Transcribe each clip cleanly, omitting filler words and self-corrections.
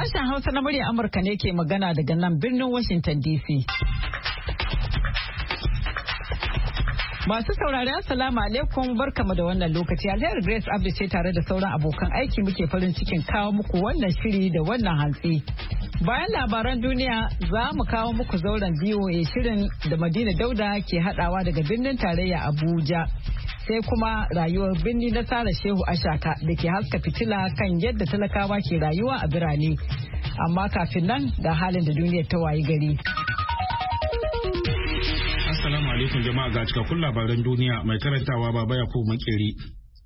Sashen Hausa na murya Amurka ne ke magana daga nan birnin Washington DC. Masu saurari Assalamu alaikum, barkamu da wannan lokaci. Alheri Grace Abdi ce tare da sauran abokan aiki muke farin cikin kawo muku wannan shiri da wannan hantsi. Bayan labaran duniya za mu kawo muku zauren VOA shirin da Madina Dauda ke hadawa daga birnin tarayya Abuja. Sai kuma rayuwar birni na Sara Shehu Ashaka da ke haska fitila kan yadda talakawa ke rayuwa a birane. Amma kafin nan da halin da duniyar ta wayi gari. Assalamu alaikum jama'a, ga cikakkun labaran duniya mai karantawa Baba Yakubu Makeri.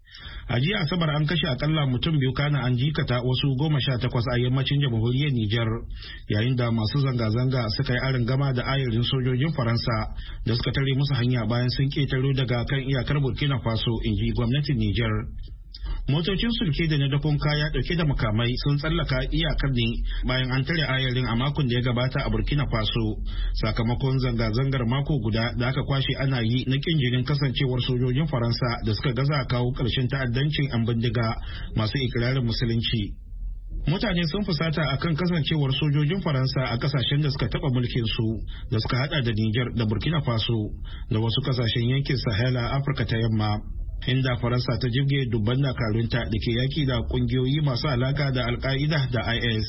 A jiya Asabar an kashe akalla mutum biyu kana an jikata wasu 18 a yammacin jamhuriyar Nijar yayin da masu zanga-zanga suka yi aron gama da ayarin sojojin Faransa da suka tare musu hanya bayan sun ketaro daga kan iyakar Burkina Faso, inji gwamnatin Nijar. Motocin sulke da na dakon kaya dauke da makamai sun tsallaka iyakar ne bayan an tare ayarin a makon da ya gabata a Burkina Faso sakamakon zanga-zangar mako guda da aka kwashe ana yi na kin jinin kasancewar sojojin Faransa da suka gaza kawo ƙarshen ta'addancin 'yan bindiga masu ikirarin musulunci. Mutane sun fusata akan kasancewar sojojin Faransa a kasashen da suka taba mulkin su da suka hada da Niger da Burkina Faso da wasu kasashen yankin Sahel a Afirka ta Yamma. Inda Faransa ta jibge dubban dakarunta da ke yaki da kungiyoyi masu alaka da Al-Qaida da IS.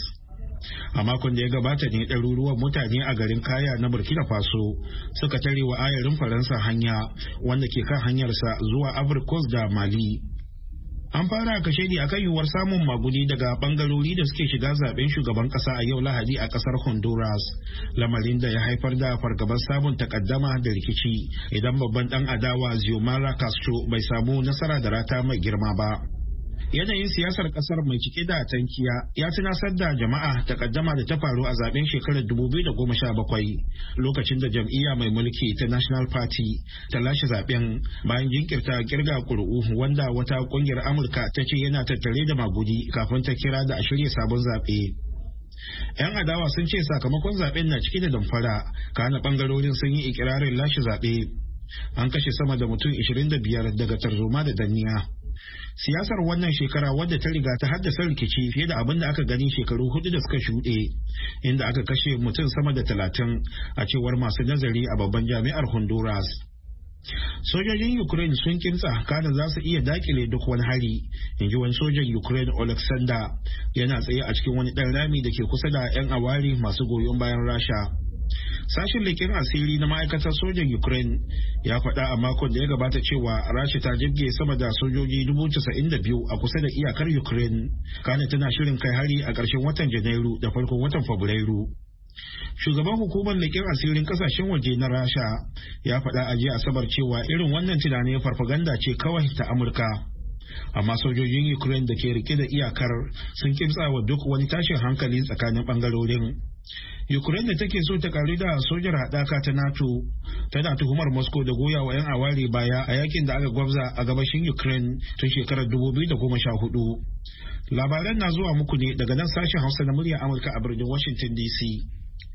A makon da ya gabata ne ɗaruruwan mutane a garin Kaya na Burkina Faso suka tare wa ayarin Faransa hanya wanda ke kan hanyarsa zuwa Ivory Coast da Mali. An fara kashedi akan yiwuwar samun magudi daga bangarori da suke shiga zaben shugaban kasa a yau Lahadi a kasar Honduras, lamarin da ya haifar da fargabar samun takaddama da rikici idan babban dan adawa Xiomara Castro bai samu nasara da rata mai girma ba. Yanayin siyasar kasar mai cike da tankiya ya tunasar da jama'a takaddama da ta faru a zaben shekarar 2017 lokacin da jam'iyya mai mulki ta National Party ta lashe zaben bayan jinkirta kirga ƙuri'u wanda wata kungiyar Amurka ta ce yana tattare da magudi kafin ta kira da a shirya sabon zaɓe. 'Yan adawa sun ce sakamakon zaben na cike da damfara, kana bangarorin sun yi ikirarin lashe zaɓe. An kashe sama da mutum 25 daga tarzoma da danniya. Siyasar wannan shekara wadda ta riga ta haddasa rikici fiye da abin da aka gani shekaru 4 da suka shuɗe, inda aka kashe mutum sama da 30 a cewar masu nazari a babban jami'ar Honduras. Sojojin Ukraine sun kimtsa kana za su iya dakile duk wani hari, inji wani sojan Ukraine Alexander yana tsaye a cikin wani ɗan rami da ke kusa da 'yan awari masu goyon bayan Rasha. Sashen leƙen asiri na ma'aikatar sojan Ukraine ya faɗa a makon da ya gabata cewa Rasha ta jibge sama da sojoji 92,000 a kusa da iyakar Ukraine, kana tana shirin kai hari a ƙarshen watan Janairu da farkon watan Fabrairu. Shugaban hukumar leƙen asirin ƙasashen waje na Rasha ya faɗa a jiya Asabar cewa irin wannan tunanin farfaganda ce kawai ta Amurka. Amma sojojin Ukraine da ke rike da iyakar sun kimtsa wa duk wani tashin hankali tsakanin ɓangarorin. Ukraine da take so ta karu da sojar haɗaka ta NATO tana tuhumar Moscow da goya wa 'yan aware baya a yakin da aka gwabza a gabashin Ukraine tun shekarar 2014. Labaran na zuwa muku ne daga nan sashen Hausa na murya Amurka a birnin Washington DC.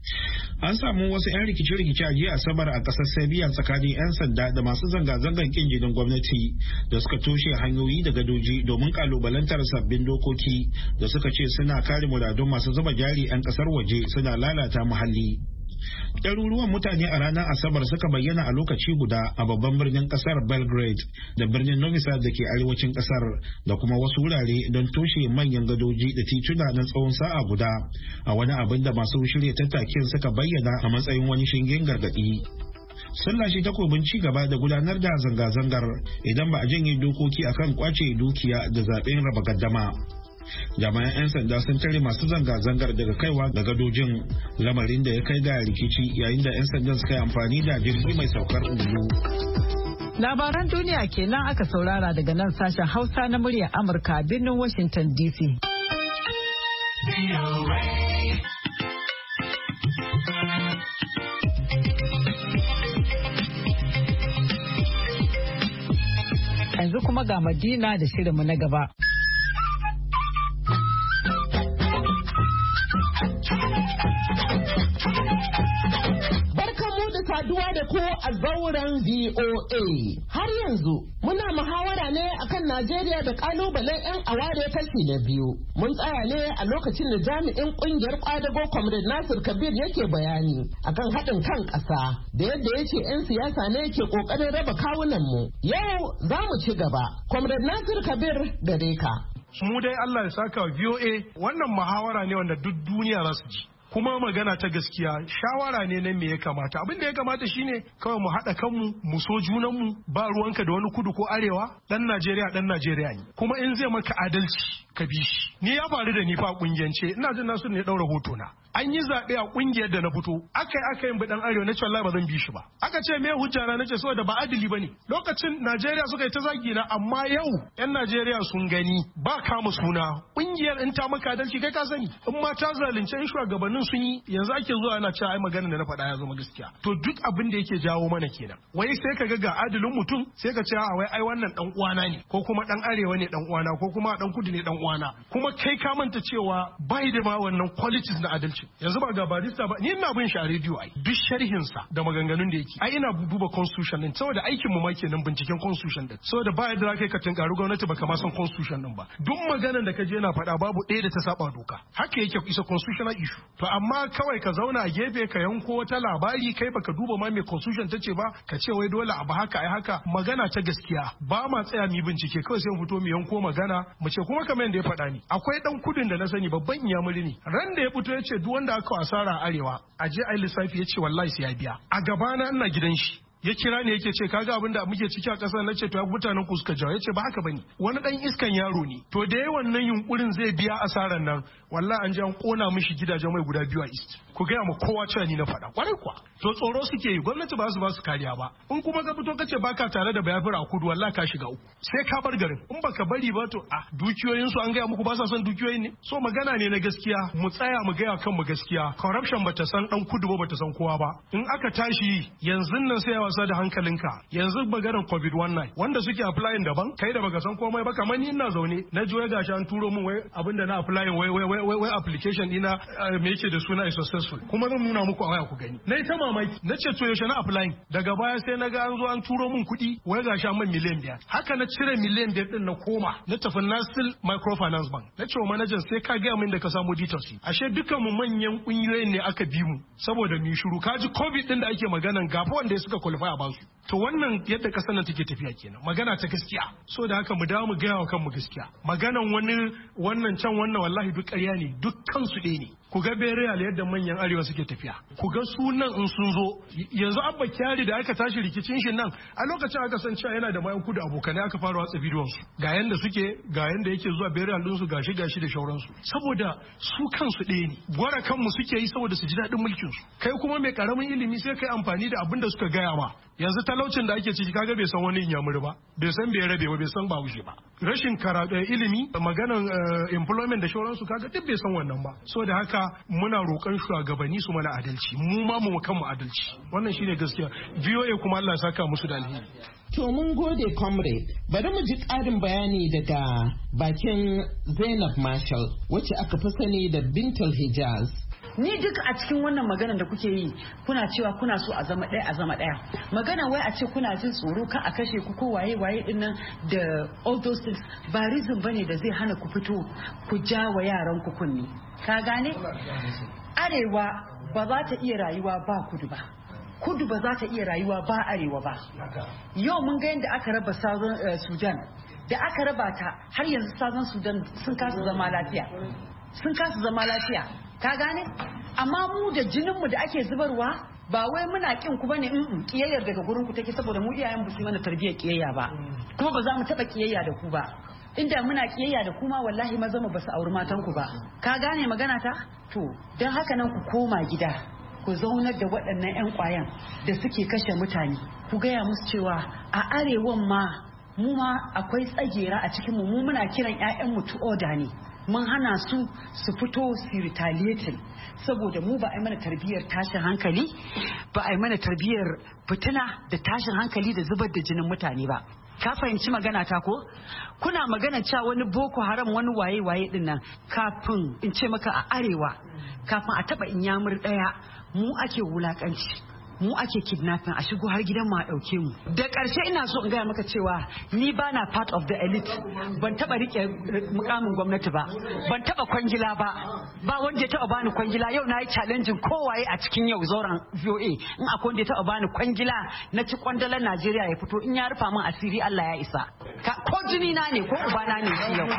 An samu wasu 'yan rikice-rikice a jiya Asabar a ƙasar Serbia tsakanin 'yan sanda da masu zanga-zangar kin jinin gwamnati da suka toshe hanyoyi da gadoji domin kalubalantar sabbin dokoki da suka ce suna kare muradun masu zuba jari 'yan ƙasar waje suna lalata muhalli. Ɗaruruwan mutane a ranar Asabar suka bayyana a lokaci guda a babban birnin ƙasar Belgrade da birnin Novi Sad da ke arewacin ƙasar da kuma wasu wurare don toshe manyan gadoji da tituna na tsawon sa'a guda a wani abin da masu shirya tattakin suka bayyana a matsayin wani shingen gargaɗi. Sun lashe takobin ci gaba da gudanar da zanga-zangar idan ba a janye dokoki akan kwace dukiya da zaɓen raba gaddama. Jami'an 'yan sanda sun tare masu zanga-zangar daga kaiwa ga gadojin, lamarin da ya kai ga rikici yayin da 'yan sandan suka yi amfani da jirgi mai saukar ungulu. Labaran duniya kenan aka saurara daga nan sashen Hausa na muryar Amurka a birnin Washington DC. Yanzu kuma ga Madina da shirinmu na gaba. ku a zauren VOA. Har yanzu muna muhawara ne akan Najeriya da kalubalen 'yan aware kashi na biyu. Mun tsaya ne a lokacin da jami'in kungiyar kwadago Comrade Nasir Kabir yake bayani akan haɗin kan ƙasa da yadda ya ce 'yan siyasa ne ke ƙoƙarin raba kawunan mu. Yau za mu ci gaba. Comrade Nasir Kabir gare ka. Mu dai Allah ya saka wa VOA wannan muhawara ne wanda duk duniya za su ji. Kuma magana ta gaskiya shawara ne na me ya kamata abin da ya kamata shine kawai mu haɗa kanmu mu so junanmu ba ruwanka da wani kudu ko arewa dan Najeriya ne kuma in zai maka adalci ka bi shi ni ya faru da ni fa kungiyance ina jin nasu ne daura hoto na an yi zaɓe a kungiyar da na fito aka yin bidan arewa na ce wallahi ba zan bi shi ba aka ce me hujja na nace saboda ba adili bane lokacin Najeriya suka yi ta zagi na amma yau yan Najeriya sun gani ba kama suna kungiyar in ta maka adalci kai ka sani in ma ta zalunce in shugabannin sun yi yanzu ake zuwa ana cewa ai maganar da na faɗa ya zama gaskiya to duk abin da yake jawo mana kenan wai sai ka ga adilin mutum sai ka ce a wai ai wannan dan uwana ne ko kuma dan arewa ne dan uwana ko kuma dan kudu ne dan uwana kuma kai ka manta cewa bai da ma wannan qualities na adalci yanzu ba ga barista ba ni ina bin shi a rediyo ai duk sharhin sa da maganganun da yake ai ina duba constitution din saboda aikin mu ma kenan binciken constitution din saboda ba yadda kai ka tunkaru gwamnati baka ma san constitution din ba duk maganar da ka je yana faɗa babu ɗaya da ta saba doka haka yake isa constitutional issue to amma kawai ka zauna a gefe ka yanko wata labari kai baka duba ma me constitution ta ce ba ka ce wai dole abu haka ai haka magana ta gaskiya ba ma tsaya mu bincike kawai sai mu fito mu yanko magana mu ce kuma kamar yadda ya faɗa ni akwai dan kudin da na sani babban iyamuri ne ran da ya fito ya ce duk wanda aka asara a arewa a je ai lissafi ya ce wallahi sai ya biya a gabana ina gidan shi ya kira ne yake ce kaga abin da muke ciki a ƙasar na ce to mutanen ku suka jawo ya ce ba haka bane wani dan iskan yaro ne to da yawan nan yunkurin zai biya asaran nan wallahi an je an kona mishi gidajen mai guda biyu a east ku gaya ma kowa cewa ni na faɗa kwarai kuwa to tsoro suke yi gwamnati ba su kariya ba in kuma ka fito kace baka tare da bayafira a kudu wallahi ka shiga uku sai ka bar garin in baka bari ba to a dukiyoyin su an gaya muku ba sa son dukiyoyin ne so magana ne na gaskiya mu tsaya mu gaya kanmu gaskiya corruption bata san dan kudu ba bata san kowa ba in aka tashi yanzu nan sai wasa da hankalinka yanzu maganar covid-19 wanda suke applying daban kai da baka san komai ba kamar ni ina zaune na joye gashi an turo min wai abinda na applying wai application dina me yake da suna is successful kuma zan nuna muku a waya ku gani na ta mamaki na ce to yaushe na applying daga baya sai na ga an zo an turo min kuɗi wai gashi an min miliyan 5 haka na cire miliyan 5 din na koma na tafi National Microfinance Bank na ce wa manajan sai ka ga min da ka samu details ashe dukkan mu manyan kungiyoyin ne aka bi mu saboda mu shiru kaji covid din da ake maganan gafa wanda suka qualify a basu to wannan yadda kasar nan take tafiya kenan magana ta gaskiya so da haka mu dawo mu gaya wa kanmu gaskiya maganan wannan can wannan wallahi duk ƙarya ne dukkan su ɗaya ne ku ga Bereal yadda manyan arewa suke tafiya ku ga sunan in sun zo yanzu Abba Kyari da aka tashi rikicin shi nan a lokacin aka san cewa yana da mayan kudu abokanai aka fara watsa bidiyon su ga yanda suke ga yanda yake zuwa Bereal din su gashi da shauransu saboda su kansu ɗaya ne gwara kanmu suke yi saboda su ji daɗin mulkin su kai kuma mai karamin ilimi sai kai amfani da abin da suka gaya ma yanzu talaucin da ake ciki kaga bai san wani inyamuri ba bai san bai rabe ba bai san bahaushe ba rashin karatu ilimi maganan employment da shauransu kaga duk bai san wannan ba so da haka muna roƙon shugabanni su mana adalci mu ma mu kanmu adalci wannan shine gaskiya VOA kuma Allah ya saka musu da alheri to mun gode comrade bari mu ji ƙarin bayani daga bakin Zainab Marshall wacce aka fi sani da Bintul Hijaz. Ni duk a cikin wannan maganar da kuke yi kuna cewa kuna so a zama ɗaya magana wai a ce kuna jin tsoro ka a kashe ku ko waye din nan da all those things ba reason bane da zai hana ku fito ku ja wa yaran ku kunni ka gane arewa ba za ta iya rayuwa ba kudu ba kudu ba za ta iya rayuwa ba arewa ba yau mun ga yadda aka raba Southern Sudan da aka raba ta har yanzu Southern Sudan sun kasa zama lafiya ka gane amma mu da jininmu da ake zubarwa ba wai muna kin ku bane kiyayyar daga gurin ku take saboda mu iyayen ba su mana tarbiyyar kiyayya ba kuma ba za mu taba kiyayya da ku ba inda muna kiyayya da kuma wallahi maza mu ba su auri matan ku ba ka gane magana ta to dan haka nan ku koma gida ku zaunar da waɗannan 'yan ƙwayan da suke kashe mutane ku gaya musu cewa a arewan ma mu ma akwai tsagera a cikin mu muna kiran 'ya'yanmu to order ne mun hana su fito su retaliating saboda mu ba a yi mana tarbiyyar tashin hankali ba a yi mana tarbiyyar fitina da tashin hankali da zubar da jinin mutane ba ka fahimci magana ta ko kuna magana cewa wani boko haram wani waye din nan kafin in ce maka a arewa kafin a taba inyamur daya mu ake wulakanci mu ake kidnapping a shigo har gidan mu a dauke mu. Da ƙarshe ina so in gaya maka cewa ni bana part of the elite, ban taba rike mukamin gwamnati ba, ban taba kwangila ba wanda ya taba bani kwangila. Yau na yi challenging kowaye a cikin yau zauren VOA in akwai wanda ya taba bani kwangila na ci kwandalar Najeriya ya fito, in ya rufa min asiri Allah ya isa. Ko jini na ne ko ubana ne shi yau.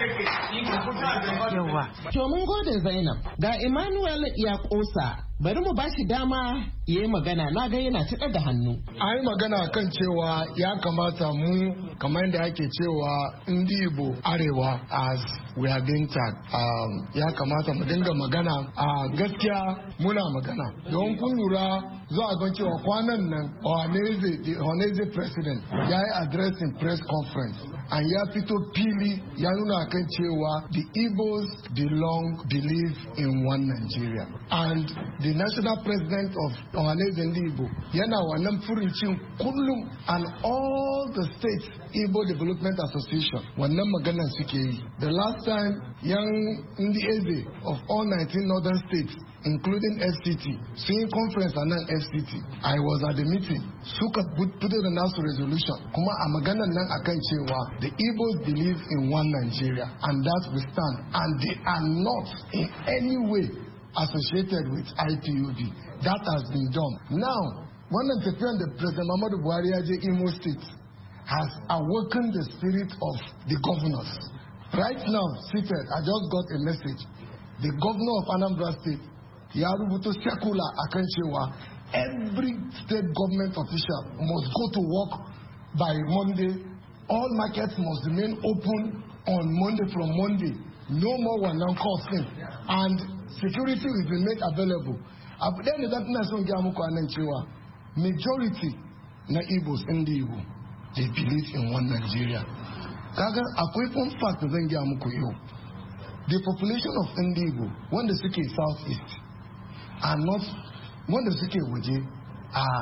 Yawa. To mun gode Zainab. Ga Emmanuel ya kosa. Bari mu bashi dama ya yi magana, na ga yana ta ɗaga hannu. A yi magana kan cewa ya kamata mu kamar yadda ake cewa ndi Igbo Arewa as we are being tagged. Ya kamata mu dinga magana a gaskiya muna magana. Don kun lura za a gan cewa kwanan nan Ohanaeze president ya yi addressing press conference and ya fito fili ya nuna kan cewa the Igbos believe in one Nigeria. And the national president of Ohanaeze Ndigbo yana wannan furincin kullum, and all the states Igbo Development Association wannan maganan suke yi. The last time young Ndieze of all 19 northern states including FCT sun conference a nan FCT, I was at the meeting, suka put the national resolution kuma a maganan nan akan cewa the Igbos believe in one Nigeria, and that we stand, and they are not in any way associated with IPOB. That has been done. Now, wannan tafiyan da President Muhammadu Buhari ya je Imo State has awakened the spirit of the governors. Right now, seated, I just got a message. The governor of Anambra State, ya rubuto circular akan cewa every state government official must go to work by Monday. All markets must remain open on Monday from Monday. No more one call thing. And security will be made available. Then that nation muku anan cewa majority na Igbos ndi Igbo, they believe in one Nigeria. Kaga akwai fun fact zan gaya muku yau. The population of ndi Igbo wanda suke southeast are not, wanda suke waje are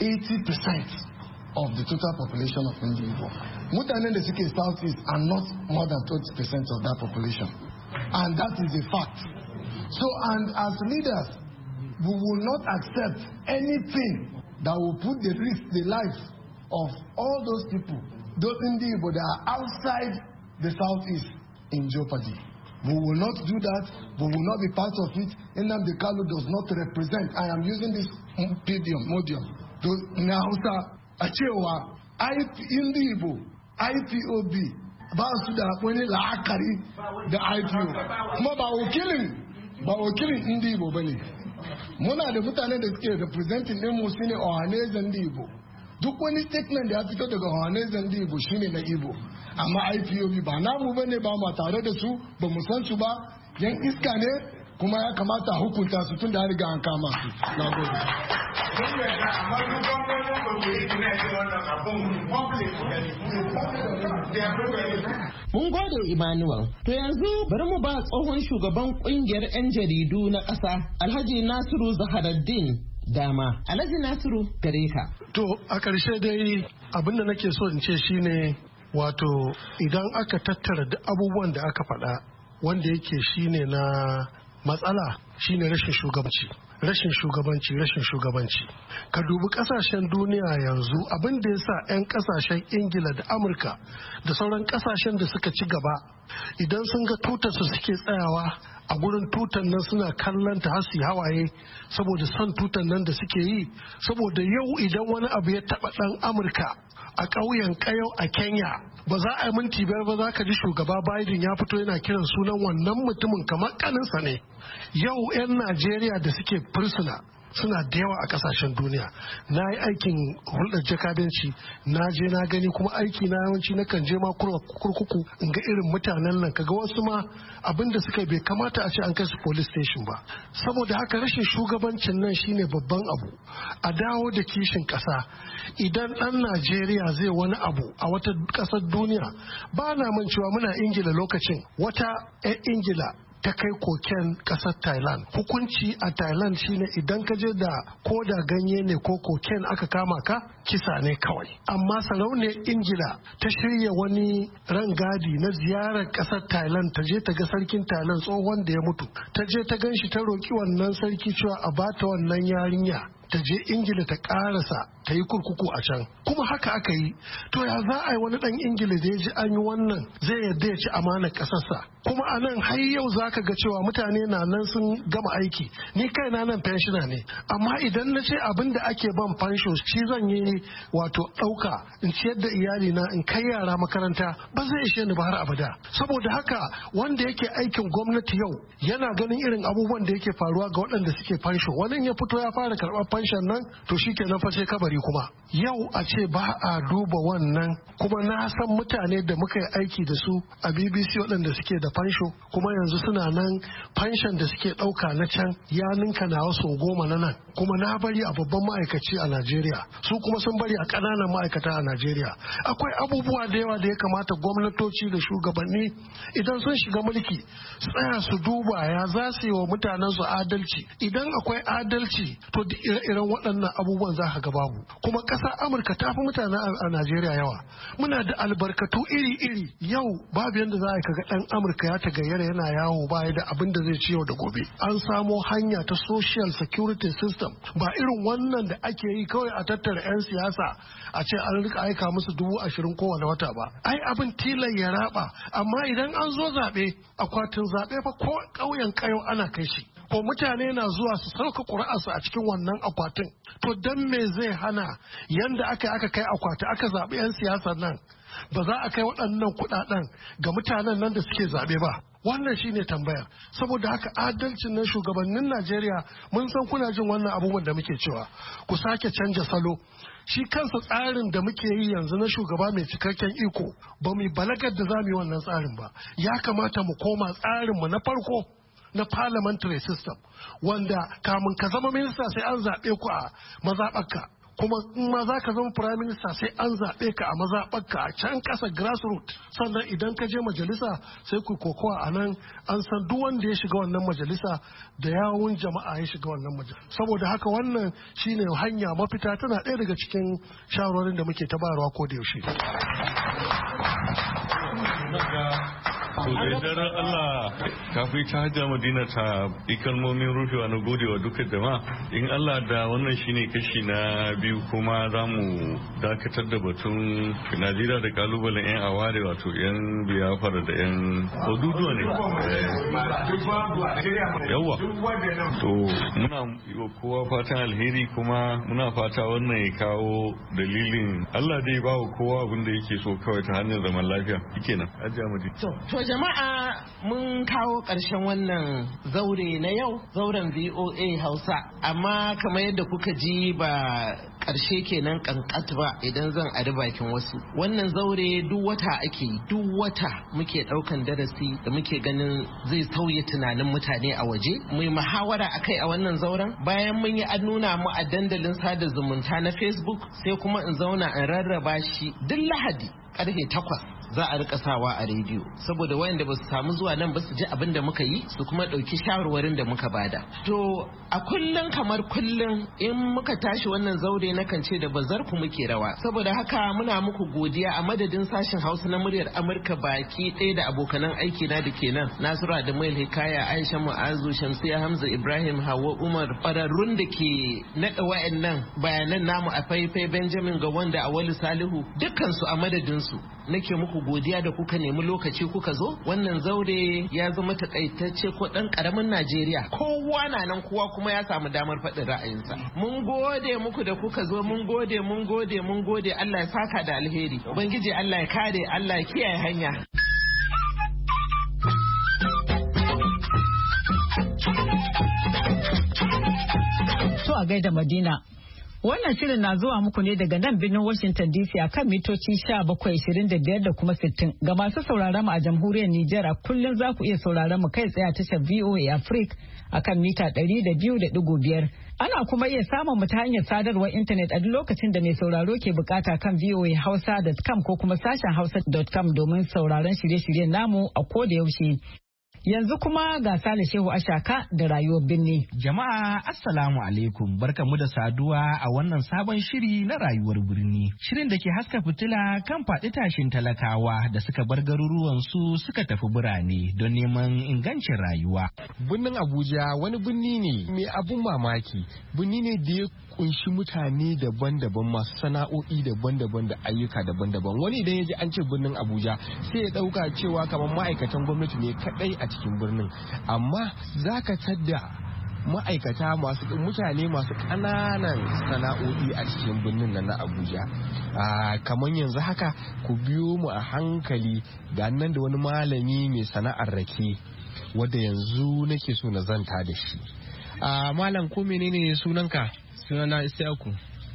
80% of the total population of ndi Igbo. Mutanen da suke southeast are not more than 20% of that population. And that is a fact. So, and as leaders, we will not accept anything that will put the life of all those people, those ndi Igbo that are outside the southeast, in jeopardy. We will not do that. We will not be part of it. Nnamdi Kanu does not represent. I am using this modium to Hausa a cewa ndi Igbo IPOB ba su da wani la'akari da IPO kuma ba wakilin ndi Igbo bane. Muna da mutane da suke representing din mu shine Ohanaeze Ndigbo. Duk wani statement da ya fito daga Ohanaeze Ndigbo shine na Igbo, amma IPOB ba namu bane, ba mu tare da su, ba mu san su ba, yan iska ne kuma ya kamata hukunta su tun da riga an kama su. Nagode. Mun gode Emmanuel. To yanzu bari mu ba tsohon shugaban kungiyar 'yan jaridu na ƙasa Alhaji Nasiru Zaharaddin dama. Alhaji Nasiru gare ka. To a ƙarshe dai abin da nake so in ce shine wato idan aka tattara duk abubuwan da aka faɗa wanda yake shine na matsala shine rashin shugabanci. Ka dubi kasashen duniya yanzu abin da ya sa 'yan kasashen Ingila da Amurka da sauran kasashen da suka ci gaba idan sun ga tutar su suke tsayawa a gurin tutan nan suna kallon ta har su hawaye saboda son tutan nan da suke yi, saboda yau idan wani abu ya taba dan Amurka a ƙauyen Kayau a Kenya ba za a yi minti biyar ba za ka ji shugaba Biden ya fito yana kiran sunan wannan mutumin kamar kaninsa ne. Yau 'yan Najeriya da suke fursuna suna da yawa a kasashen duniya. Na yi aikin hulɗar jakadanci, na je na gani, kuma aiki na yawanci na kan je ma kurkuku in ga irin mutanen nan, kaga wasu ma abin da suka bai kamata a ce an kai su police station ba. Saboda haka rashin shugabancin nan shine babban abu. A dawo da kishin ƙasa. Idan ɗan Najeriya zai wani abu a wata ƙasar duniya, ba na mancewa muna Ingila lokacin wata 'yan Ingila ta kai koken kasar Thailand. Hukunci a Thailand shine idan ka je da ko da ganye ne ko koken aka kama ka, kisa ne kawai. Amma sarauniyar Ingila ta shirya wani rangadi na ziyarar kasar Thailand, ta je ta ga sarkin Thailand tsohon da ya mutu. Ta je ta gan shi, ta roki wannan sarki cewa a bata wannan yarinya ta je Ingila ta karasa ta yi kurkuku a can, kuma haka aka yi. To ya za a yi wani dan Ingila da ya ji an yi wannan zai yadda ya ci amanar ƙasarsa? Kuma a nan har yau za ka ga cewa mutane na nan sun gama aiki. Ni kaina nan fenshina ne, amma idan na ce abin da ake ban fansho shi zan yi wato ɗauka in ciyar da iyali na in kai yara makaranta, ba zai ishe ni ba har abada. Saboda haka wanda yake aikin gwamnati yau yana ganin irin abubuwan da yake faruwa ga waɗanda suke fansho, wani ya fito ya fara karɓar fanshon nan to shi kenan fa sai kabari. Kuma yau a ce ba a duba wannan, kuma na san mutane da muka yi aiki da su a BBC waɗanda suke da fansho, kuma yanzu suna nan fanshon da suke ɗauka na can ya ninka na wasu 10 na nan, kuma na bari a babban ma'aikaci a Najeriya, su kuma sun bari a ƙananan ma'aikata a Najeriya. Akwai abubuwa da yawa da ya kamata gwamnatoci da shugabanni idan sun shiga mulki tsaya su duba ya za su yi wa mutanen su adalci. Idan akwai adalci to duk ire-iren waɗannan abubuwan za ka ga babu. Kuma ƙasar Amurka ta fi mutane a Najeriya yawa. Muna da albarkatu iri-iri. Yau babu yadda za a ga ɗan Amurka ya ta gayyara yana yawo baya da abin da zai ci yau da gobe. An samo hanya ta social security system, ba irin wannan da ake yi kawai a tattara 'yan siyasa a ce an rika aika musu 20,000 kowane wata ba. Ai abin tilan ya raba, amma idan an zo zaɓe, akwatin zaɓe fa ko ƙauyen ƙayo ana kai shi. Ko mutane na zuwa su sauka ƙuri'arsu a cikin wannan akwatin. To don me zai hana yanda aka kai akwati aka zaɓi 'yan siyasar nan, ba za a kai waɗannan kuɗaɗen ga mutanen nan da suke zaɓe ba? Wannan shine tambayar. Saboda haka adalcin na shugabannin Najeriya, mun san kuna jin wannan abubuwan da muke cewa ku sake canja salo. Shi kansa tsarin da muke yi yanzu na shugaba mai cikakken iko, ba mu balagar da za mu yi wannan tsarin ba. Ya kamata mu koma tsarinmu na farko na parliamentary system, wanda kamun ka zama minista sai an zaɓe ku a mazaɓarka, kuma in ma za ka zama prime minister sai an zaɓe ka a mazaɓarka a can ƙasa grassroots. Sannan idan ka je majalisa sai ku kokowa a nan, an san duk wanda ya shiga wannan majalisa da yawun jama'a ya shiga wannan majalisa. Saboda haka wannan shine hanya mafita, tana ɗaya daga cikin shawarorin da muke ta bayarwa ko da yaushe. To da daren Allah kafin ta hajjar Madina ta yi kalmomin rufewa na godewa duka jama'a. In Allah da wannan shine kashi na biyu, kuma za mu dakatar da batun Najeriya da kalubalen 'yan aware, wato 'yan biyafara da 'yan oduduwa ne. Yawwa. To muna yi wa kowa fatan alheri, kuma muna fata wannan ya kawo dalilin Allah dai ba wa kowa abin da yake so kawai ta hanyar zaman lafiya. Kenan hajjar Madina. To jama'a, mun kawo ƙarshen wannan zaure na yau, zauren VOA Hausa. Amma kamar yadda kuka ji, ba ƙarshe kenan kankat ba idan zan ari bakin wasu. Wannan zaure duk wata ake yi, duk wata muke ɗaukan darasi da muke ganin zai sauya tunanin mutane a waje. Mu yi muhawara akai a wannan zauren. Bayan mun yi an nuna mu a dandalin sada zumunta na Facebook, sai kuma in zauna in rarraba shi duk Lahadi karfe 8 za a rika sawa a rediyo, saboda wayanda ba su samu zuwa nan ba su ji abin da muka yi, su kuma ɗauki shawarwarin da muka bada. To a kullum kamar kullum in muka tashi wannan zaure na kan ce da bazar ku muke rawa. Saboda haka muna muku godiya a madadin sashen Hausa na muryar Amurka baki ɗaya da abokanan aiki na da ke nan, Nasiru Adamuel Hikaya, Aisha Mu'azu, Shamsiya Hamza Ibrahim, Hauwa Umar, ƙwararrun da ke naɗa wayannan bayanan namu a faifai, Benjamin Gawon da Awalu Salihu, dukkansu a madadinsu nake muku godiya da kuka nemi lokaci kuka zo. Wannan zaure ya zama takaitacce ko dan karamin Najeriya, kowa na nan, kowa kuma ya samu damar faɗin ra'ayinsa. Mun gode muku da kuka zo, mun gode. Allah ya saka da alheri, ubangiji Allah ya kare, Allah ya kiyaye hanya. To a gaida Madina. Wannan shirin na zuwa muku ne daga nan birnin Washington DC a kan mitoci 1725 da kuma 60. Ga masu sauraron mu a jamhuriyar Nijar, a kullum za ku iya sauraron mu kai tsaye a tashar VOA Africa a kan mita 200.5. Ana kuma iya samun mu ta hanyar sadarwar intanet a duk lokacin da mai sauraro ke bukata kan voahausa.com ko kuma sashen hausa.com domin sauraron shirye-shiryen namu a koda yaushe. Yanzu kuma ga Sale Shehu Ashaka da rayuwar birni. Jama'a Assalamu alaikum, barkamu da saduwa a wannan sabon shiri na rayuwar birni. Shirin da ke haska fitila kan faɗi tashin talakawa da suka bar garuruwan su suka tafi birane don neman ingancin rayuwa. Birnin Abuja wani birni ne mai abun mamaki, birni ne da ya kunshi mutane daban-daban masu sana'o'i daban-daban da ayyuka daban-daban. Wani idan ya ji an ce birnin Abuja sai ya ɗauka cewa kamar ma'aikatan gwamnati ne kaɗai a cikin birnin, amma za ka tadda ma'aikata mutane masu ƙananan sana'o'i a cikin birnin nan na Abuja. Kamar yanzu haka ku biyo mu a hankali ga nan da wani malami mai sana'ar rake wadda yanzu nake so na zanta da shi. Malam ko menene sunanka? Sunana Isiyaku.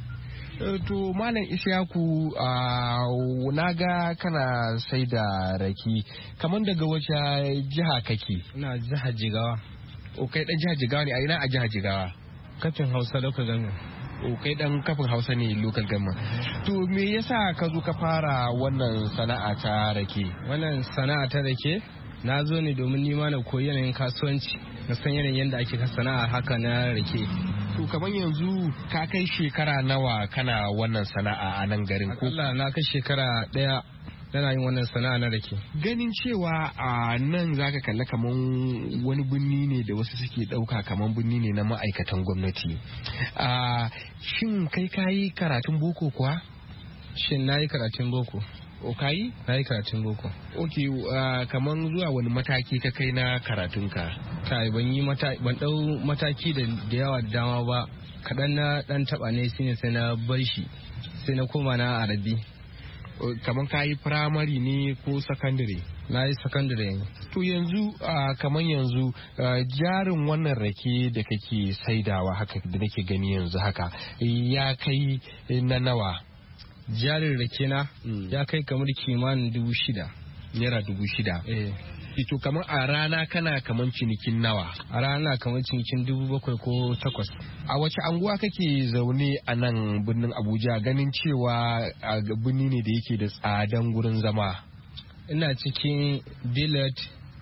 To Malam Isiyaku, na ga kana sai da rake, kamar daga wace jiha kake? Ina jihar Jigawa. Kai dan jihar Jigawa ne? A ina a jihar Jigawa? Kafin Hausa local government. Kai dan kafin Hausa ne local government. To me yasa ka zo ka fara wannan sana'a ta rake? Wannan sana'a ta rake na zo ne domin nima na koyi yanayin kasuwanci, na san yanayin yadda ake sana'a haka na rake. To kamar yanzu ka kai shekara nawa kana wannan sana'a a nan garin ko? Allah, na kai shekara 1 yana yin wannan sana'a na rake. Ganin cewa a nan zaka kalla kaman wani birni ne da wasu suke dauka kaman birni ne na ma'aikatan gwamnati. Shin kai kayi karatun boko kuwa? Shin nayi karatun boko. O kayi? Nayi karatun boko. Okay, kaman zuwa wani mataki ka kai na karatunka? Kai ban dau mataki da yawa da dama ba, kaɗan na ɗan taɓa ne shine sai na bar shi, sai na koma na Arabi. Kaman kayi firamare ne ko sakandare? Na yi sakandare ne. To yanzu kaman yanzu jarin wannan rake da kake saidawa haka da nake gani yanzu haka ya kai na nawa? Jarin rake na ya kai kamar kimanin 6,000. Naira 6,000? To kamar a rana kana kamar cinikin nawa? A rana kamar cinikin 7,000 ko 8,000. A wace anguwa kake zaune a nan birnin Abuja, ganin cewa birni ne da yake da tsadan gurin zama? Ina cikin Billet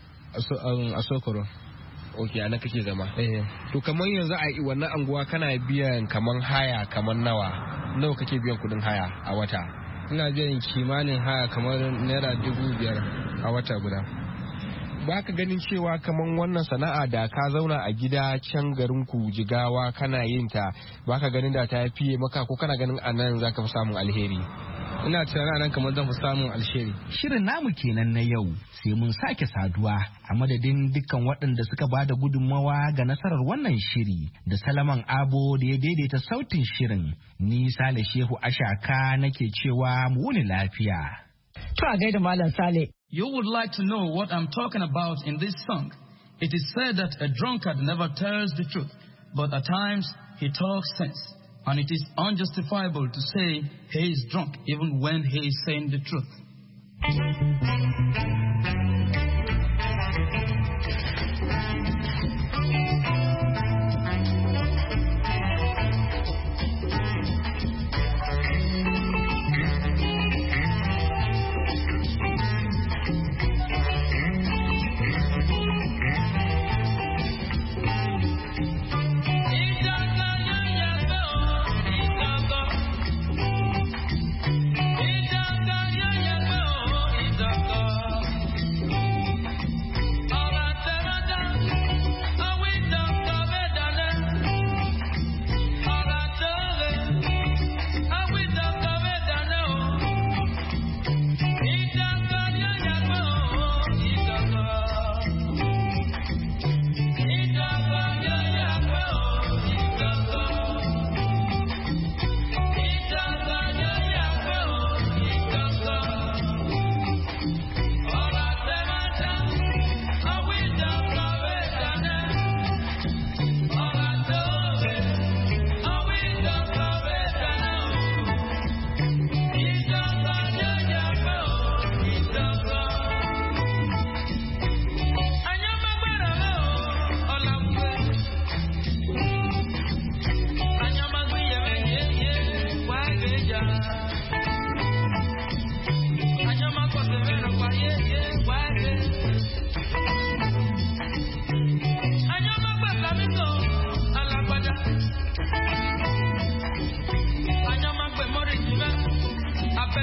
a Sokoro. Ok, ana kake zama? To kamar yanzu a wannan anguwa kana biyan kamar haya kamar nawa kake biyan kudin haya a wata? Ina biyan kimanin haya kamar naira 5,000 a wata guda. Ba ka ganin cewa kamar wannan sana'a da ka zauna a gida can garin ku Jigawa kana yin ta, ba ka ganin da ta fiye maka, ko kana ganin anan za ka fi samun alheri? Ina tunanin nan kamar zan fi samun alheri. Shirin namu kenan na yau, sai mun sake saduwa a madadin dukkan waɗanda suka ba da gudunmawa ga nasarar wannan shiri, da Salaman Abo da ya daidaita sautin shirin. Ni Sale Shehu Ashaka nake cewa mu wuni lafiya. To a gaida Malam Sale. You would like to know what I'm talking about in this song. It is said that a drunkard never tells the truth, but at times he talks sense. And it is unjustifiable to say he is drunk even when he is saying the truth.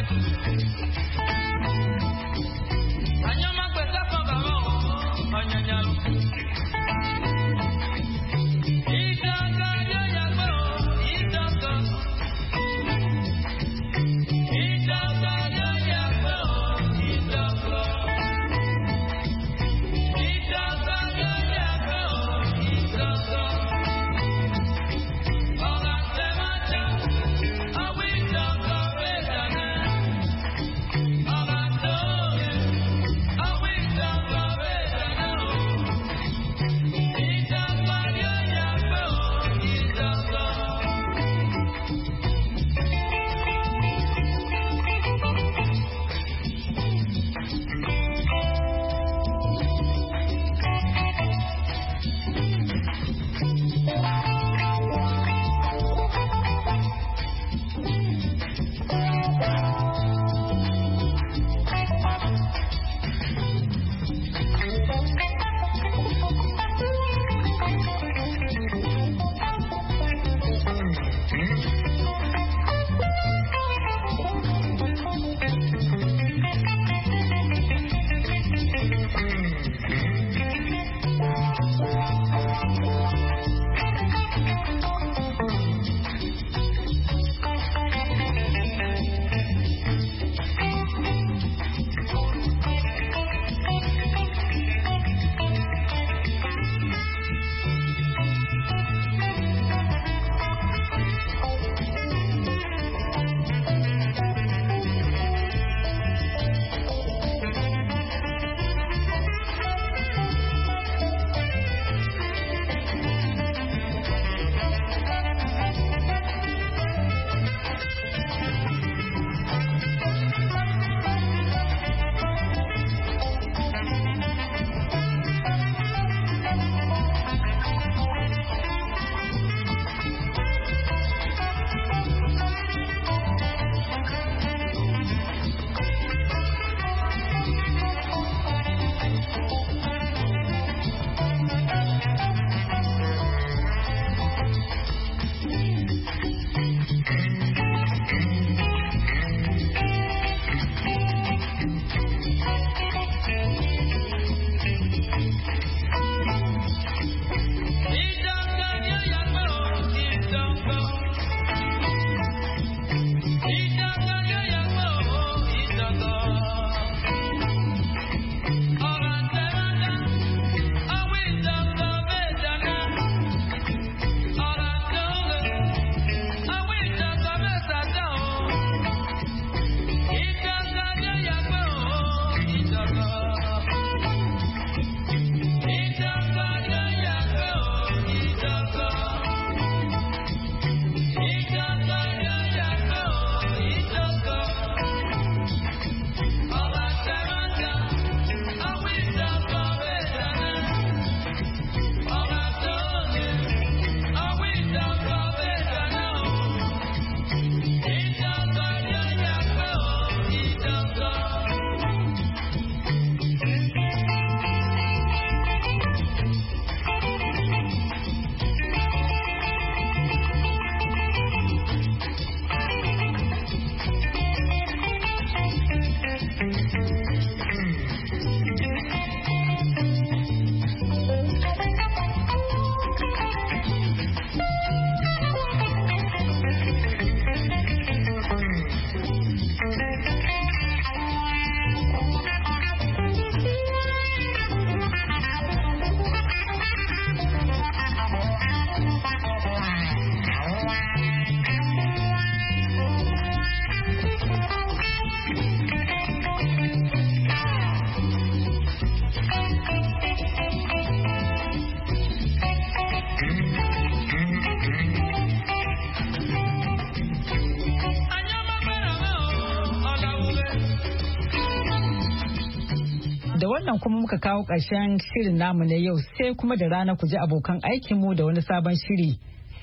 wannan kuma muka kawo ƙarshen shirin namu na yau, sai kuma da rana ku ji abokan aikinmu da wani sabon shiri.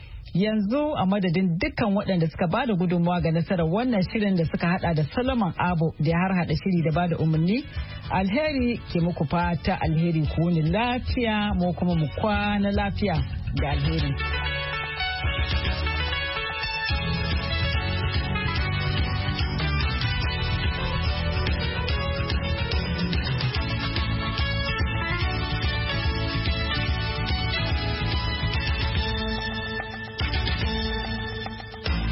Yanzu a madadin dukkan waɗanda suka ba da gudunmawa ga nasarar wannan shirin da suka hada da Solomon Abo da ya harhaɗa shiri da ba da umarni, alheri ke muku fata alheri ku wuni lafiya mu kuma mu kwana lafiya da alheri.